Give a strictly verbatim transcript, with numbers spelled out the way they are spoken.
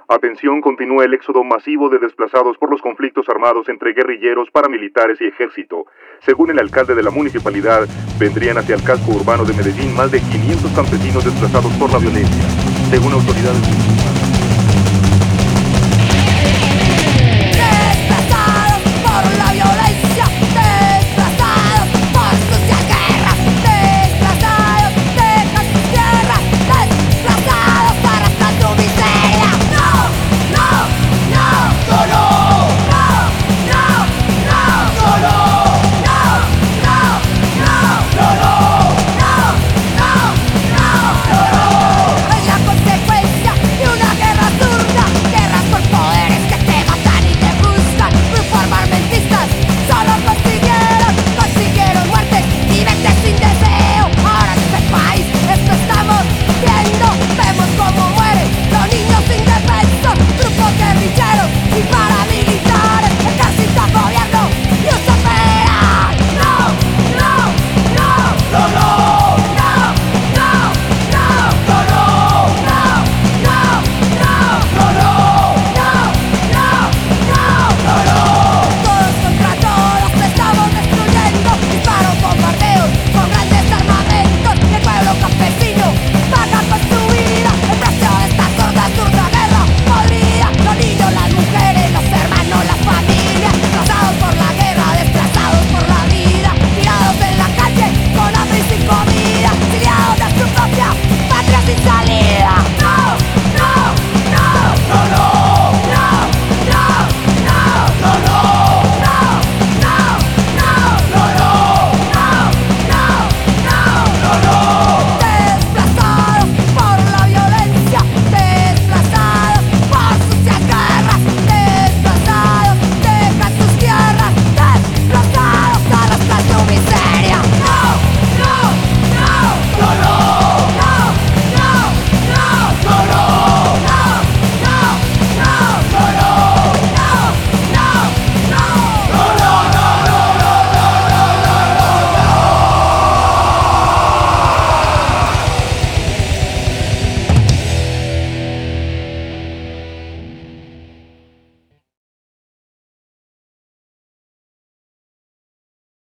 Atención, continúa el éxodo masivo de desplazados por los conflictos armados entre guerrilleros, paramilitares y ejército. Según el alcalde de la municipalidad, vendrían hacia el casco urbano de Medellín más de quinientos campesinos desplazados por la violencia. Según autoridades